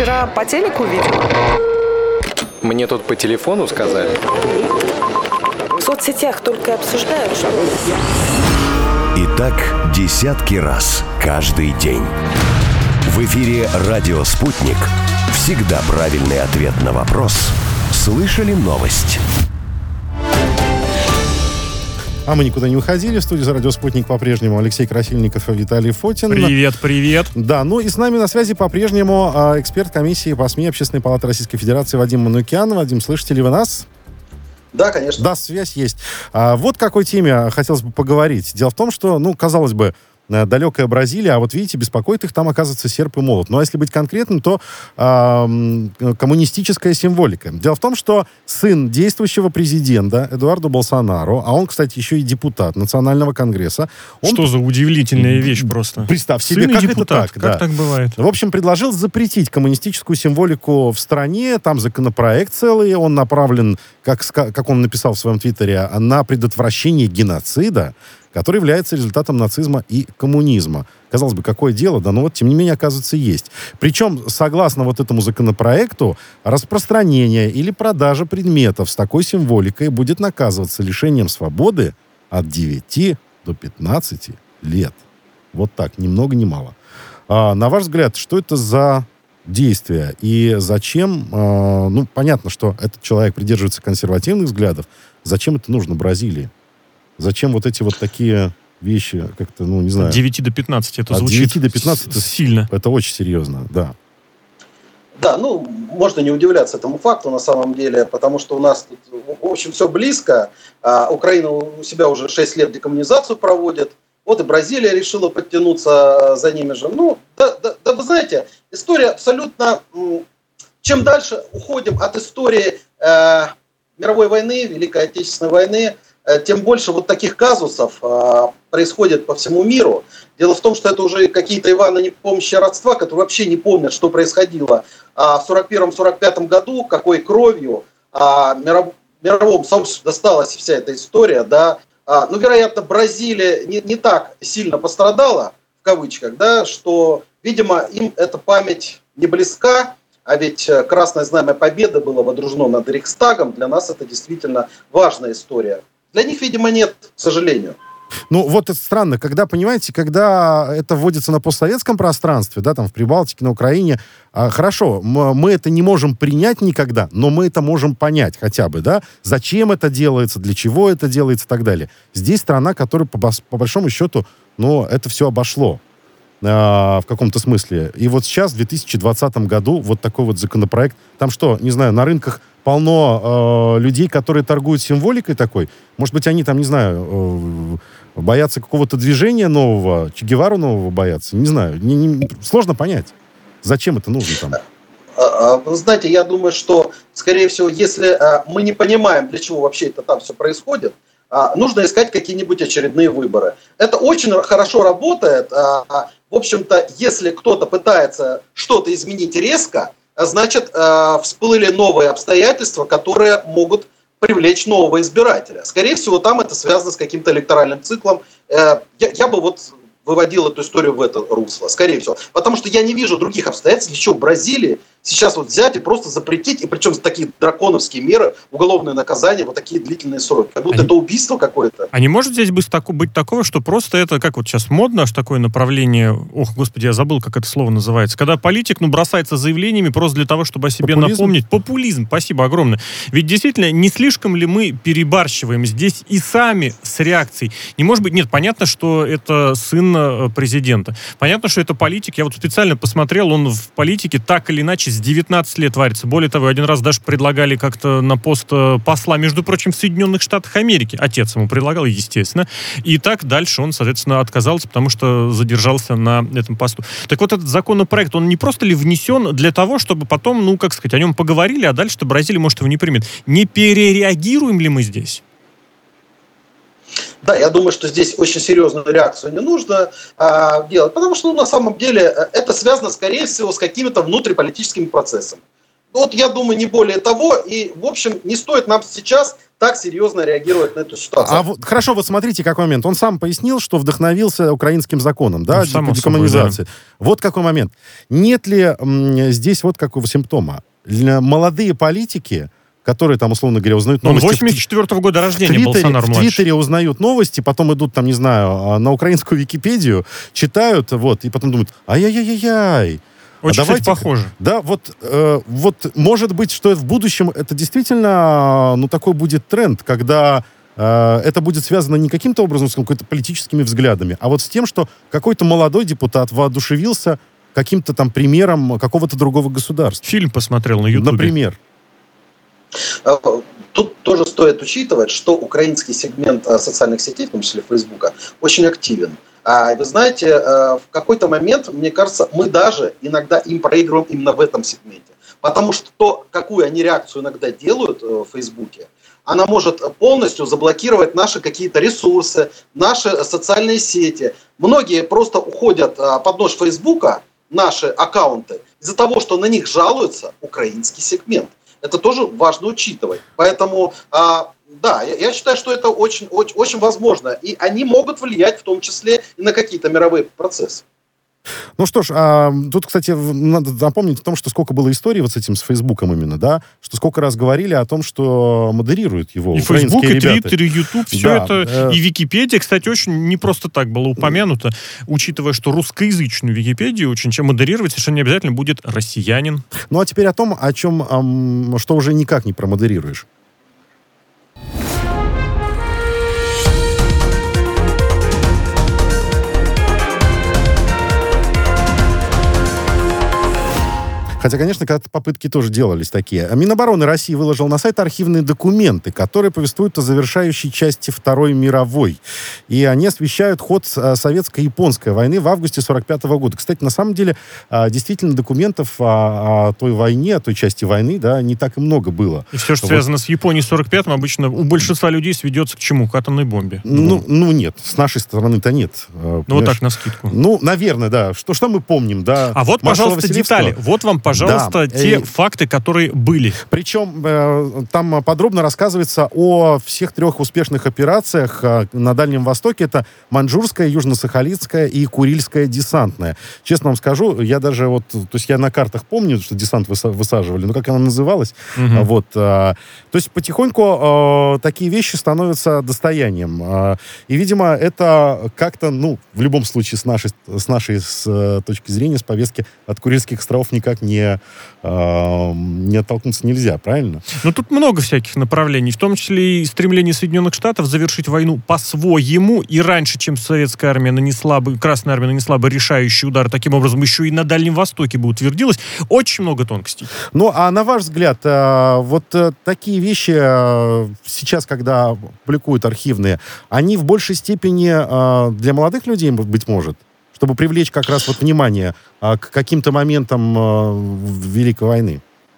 вчера по телеку видел? Мне тут по телефону сказали. В соцсетях только обсуждают, что... И так десятки раз каждый день. В эфире «Радио Спутник». Всегда правильный ответ на вопрос. Слышали новость? А мы никуда не уходили. В студии «Радио Спутник» по-прежнему Алексей Красильников и Виталий Фотин. Привет, привет. Да, ну и с нами на связи по-прежнему эксперт комиссии по СМИ Общественной палаты Российской Федерации Вадим Манукян. Вадим, слышите ли вы нас? Да, конечно. Да, связь есть. Вот какой теме хотелось бы поговорить. Дело в том, что, казалось бы, далекая Бразилия, а вот видите, беспокоит их там, оказывается, серп и молот. Ну, а если быть конкретным, то коммунистическая символика. Дело в том, что сын действующего президента Эдуардо Болсонaro, а он, кстати, еще и депутат Национального конгресса. Что за удивительная вещь просто. Представь себе, сын как депутат, это так? Как так бывает? В общем, предложил запретить коммунистическую символику в стране. Там законопроект целый, он направлен, как он написал в своем твиттере, на предотвращение геноцида, который является результатом нацизма и коммунизма. Казалось бы, какое дело, да, но вот, тем не менее, оказывается, есть. Причем, согласно вот этому законопроекту, распространение или продажа предметов с такой символикой будет наказываться лишением свободы от 9 до 15 лет. Вот так, ни много ни мало. На ваш взгляд, что это за действия и зачем? Понятно, что этот человек придерживается консервативных взглядов. Зачем это нужно Бразилии? Зачем вот эти вот такие вещи, как-то, не знаю... От 9 до 15 это от звучит 9 до 15 это сильно. Это очень серьезно, да. Да, можно не удивляться этому факту на самом деле, потому что у нас тут, в общем, все близко. Украина у себя уже 6 лет декоммунизацию проводит. Вот и Бразилия решила подтянуться за ними же. Вы знаете, история абсолютно... Чем дальше уходим от истории мировой войны, Великой Отечественной войны, тем больше вот таких казусов происходит по всему миру. Дело в том, что это уже какие-то Иваны непомнящие родства, которые вообще не помнят, что происходило в 1941-1945 году, какой кровью мировому сообществу досталась вся эта история. Да. Вероятно, Бразилия не так сильно пострадала, в кавычках, да, что, видимо, им эта память не близка. А ведь Красное Знамя Победы было водружено над Рейхстагом. Для нас это действительно важная история. Для них, видимо, нет, к сожалению. Вот это странно, когда это вводится на постсоветском пространстве, да, там в Прибалтике, на Украине, хорошо, мы это не можем принять никогда, но мы это можем понять хотя бы, да, зачем это делается, для чего это делается и так далее. Здесь страна, которая, по большому счету, это все обошло в каком-то смысле. И вот сейчас, в 2020 году, вот такой вот законопроект, там что, не знаю, на рынках полно людей, которые торгуют символикой такой. Может быть, они там, не знаю, боятся какого-то движения нового, Че Гевару нового боятся. Не знаю. Сложно понять, зачем это нужно там. Вы знаете, я думаю, что, скорее всего, если мы не понимаем, для чего вообще это там все происходит, нужно искать какие-нибудь очередные выборы. Это очень хорошо работает. В общем-то, если кто-то пытается что-то изменить резко, значит, всплыли новые обстоятельства, которые могут привлечь нового избирателя. Скорее всего, там это связано с каким-то электоральным циклом. Я бы выводил эту историю в это русло, скорее всего. Потому что я не вижу других обстоятельств, еще в Бразилии сейчас взять и просто запретить, и причем за такие драконовские меры, уголовные наказания, вот такие длительные сроки. Как будто это убийство какое-то. А не может здесь быть такого, что просто это, как вот сейчас модно, аж такое направление, господи, я забыл, как это слово называется, когда политик, бросается заявлениями просто для того, чтобы о себе напомнить. Популизм, спасибо огромное. Ведь действительно, не слишком ли мы перебарщиваем здесь и сами с реакцией? Не может быть, нет, понятно, что это сын президента. Понятно, что это политик. Я специально посмотрел, он в политике так или иначе с 19 лет варится. Более того, один раз даже предлагали как-то на пост посла, между прочим, в Соединенных Штатах Америки. Отец ему предлагал, естественно. И так дальше он, соответственно, отказался, потому что задержался на этом посту. Так вот, этот законопроект, он не просто ли внесен для того, чтобы потом, о нем поговорили, а дальше-то Бразилия, может, его не примет. Не перереагируем ли мы здесь? Да, я думаю, что здесь очень серьезную реакцию не нужно делать, потому что на самом деле это связано, скорее всего, с какими-то внутриполитическими процессами. Вот я думаю, не более того. И, в общем, не стоит нам сейчас так серьезно реагировать на эту ситуацию. Хорошо, вот смотрите, какой момент. Он сам пояснил, что вдохновился украинским законом, да, декоммунизации. Да. Вот какой момент. Нет ли здесь вот какого симптома? Молодые политики, которые там, условно говоря, узнают новости... Он 84-го года рождения, Болсонaro-младший. В Твиттере узнают новости, потом идут там, не знаю, на украинскую Википедию, читают, вот, и потом думают, ай-яй-яй-яй. Очень, кстати, похоже. Да, вот может быть, что в будущем это действительно, такой будет тренд, когда это будет связано не каким-то образом с какими-то политическими взглядами, а вот с тем, что какой-то молодой депутат воодушевился каким-то там примером какого-то другого государства. Фильм посмотрел на Ютубе. Например. Тут тоже стоит учитывать, что украинский сегмент социальных сетей, в том числе Фейсбука, очень активен. Вы знаете, в какой-то момент, мне кажется, мы даже иногда им проигрываем именно в этом сегменте. Потому что то, какую они реакцию иногда делают в Фейсбуке, она может полностью заблокировать наши какие-то ресурсы, наши социальные сети. Многие просто уходят под нож Фейсбука, наши аккаунты, из-за того, что на них жалуется украинский сегмент. Это тоже важно учитывать. Поэтому... Да, я считаю, что это очень, очень, очень возможно. И они могут влиять в том числе и на какие-то мировые процессы. Ну что ж, тут, кстати, надо напомнить о том, что сколько было историй вот с этим, с Фейсбуком именно, да, что сколько раз говорили о том, что модерируют его и Фейсбук, и ребята. Твиттер, и Ютуб, все это, и Википедия, кстати, очень не просто так было упомянуто, учитывая, что русскоязычную Википедию очень модерировать совершенно не обязательно будет россиянин. Ну а теперь о том, что уже никак не промодерируешь. Хотя, конечно, когда-то попытки тоже делались такие. Минобороны России выложил на сайт архивные документы, которые повествуют о завершающей части Второй мировой. И они освещают ход советско-японской войны в августе 1945 года. Кстати, на самом деле, действительно, документов о той войне, о той части войны, да, не так и много было. И все, что связано с Японией 45-м, обычно у большинства людей сведется к чему? К атомной бомбе. Ну, нет. С нашей стороны-то нет. Ну, вот так, навскидку. Ну, наверное, да. Что мы помним, да? А вот, пожалуйста, детали. Вот вам, пожалуйста, те факты, которые были. Причем там подробно рассказывается о всех 3 успешных операциях на Дальнем Востоке. Это Маньчжурская, Южно-Сахалинская и Курильская десантная. Честно вам скажу, я даже то есть я на картах помню, что десант высаживали, но как она называлась? Вот. То есть потихоньку такие вещи становятся достоянием. И, видимо, это как-то, в любом случае, с нашей точки зрения, с повестки от Курильских островов никак не оттолкнуться нельзя, правильно? Ну, тут много всяких направлений, в том числе и стремление Соединенных Штатов завершить войну по-своему, и раньше, чем Красная армия нанесла бы решающий удар, таким образом еще и на Дальнем Востоке бы утвердилась. Очень много тонкостей. Ну, а на ваш взгляд, вот такие вещи сейчас, когда публикуют архивные, они в большей степени для молодых людей, быть может, чтобы привлечь как раз внимание к каким-то моментам Великой войны?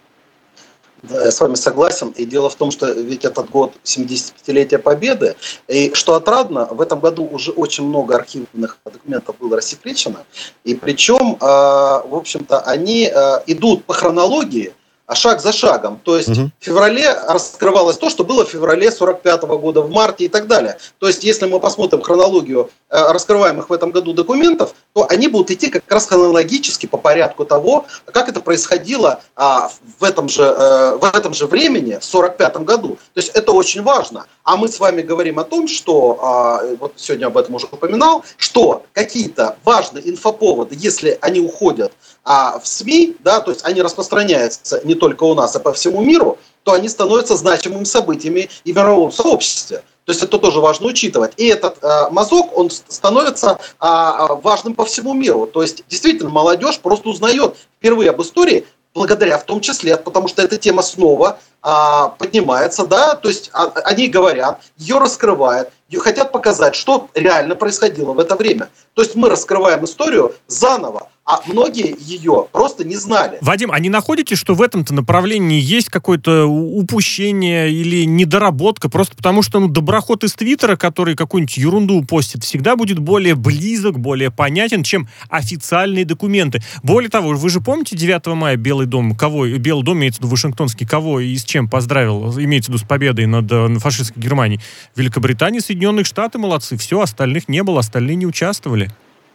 Да, я с вами согласен. И дело в том, что ведь этот год 75-летия Победы, и что отрадно, в этом году уже очень много архивных документов было рассекречено. И причем, в общем-то, они идут по хронологии, шаг за шагом. То есть в феврале раскрывалось то, что было в феврале 1945 года, в марте и так далее. То есть если мы посмотрим хронологию раскрываемых в этом году документов, то они будут идти как раз хронологически по порядку того, как это происходило в этом же времени, в 1945 году. То есть это очень важно. А мы с вами говорим о том, что, вот сегодня об этом уже упоминал, что какие-то важные инфоповоды, если они уходят в СМИ, да, то есть они распространяются не только у нас, а по всему миру, то они становятся значимыми событиями и в мировом сообществе. То есть это тоже важно учитывать. И этот мазок, он становится важным по всему миру. То есть действительно молодежь просто узнает впервые об истории, благодаря в том числе, потому что эта тема снова поднимается, да, то есть они говорят, ее раскрывают, ее хотят показать, что реально происходило в это время. То есть мы раскрываем историю заново, а многие ее просто не знали. Вадим, а не находите, что в этом-то направлении есть какое-то упущение или недоработка? Просто потому что доброход из Твиттера, который какую-нибудь ерунду постит, всегда будет более близок, более понятен, чем официальные документы. Более того, вы же помните 9 мая Белый дом, Белый дом, имеется в виду Вашингтонский, кого и с чем поздравил, имеется в виду с победой над фашистской Германией? Великобритания, Соединенные Штаты молодцы, все, остальных не было, остальные не участвовали.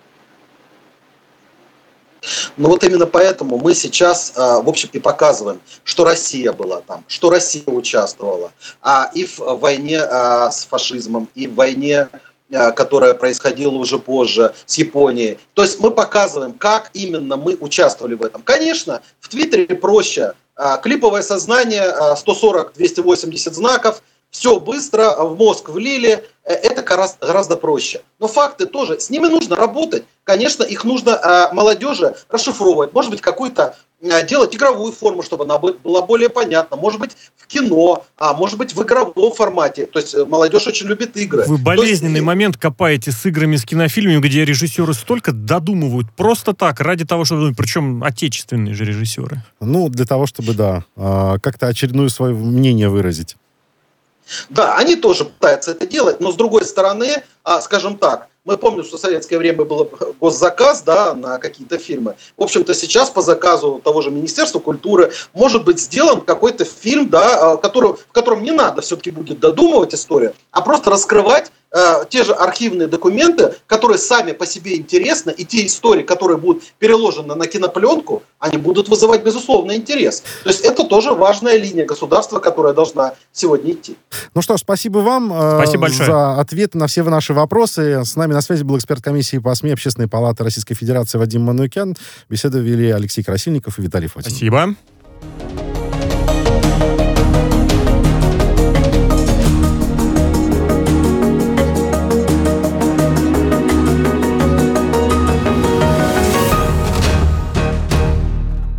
Но вот именно поэтому мы сейчас, в общем-то, показываем, что Россия была там, что Россия участвовала и в войне с фашизмом, и в войне, которая происходила уже позже с Японией. То есть мы показываем, как именно мы участвовали в этом. Конечно, в Твиттере проще. Клиповое сознание, 140-280 знаков, все быстро, в мозг влили, это гораздо проще. Но факты тоже, с ними нужно работать. Конечно, их нужно молодежи расшифровывать. Может быть, какую-то делать игровую форму, чтобы она была более понятна. Может быть, в кино, может быть, в игровом формате. То есть молодежь очень любит игры. Вы болезненный момент копаете с играми, с кинофильмами, где режиссеры столько додумывают просто так, ради того, чтобы... Причем отечественные же режиссеры. Ну, для того, чтобы, да, как-то очередное свое мнение выразить. Да, они тоже пытаются это делать, но с другой стороны, скажем так, мы помним, что в советское время был госзаказ, да, на какие-то фильмы. В общем-то, сейчас по заказу того же Министерства культуры может быть сделан какой-то фильм, да, в котором не надо все-таки будет додумывать историю, а просто раскрывать те же архивные документы, которые сами по себе интересны, и те истории, которые будут переложены на кинопленку, они будут вызывать, безусловно, интерес. То есть это тоже важная линия государства, которая должна сегодня идти. Ну что ж, спасибо вам за ответы на все наши вопросы. С нами на связи был эксперт комиссии по СМИ Общественной палаты Российской Федерации Вадим Манукян. Беседу вели Алексей Красильников и Виталий Фотин. Спасибо.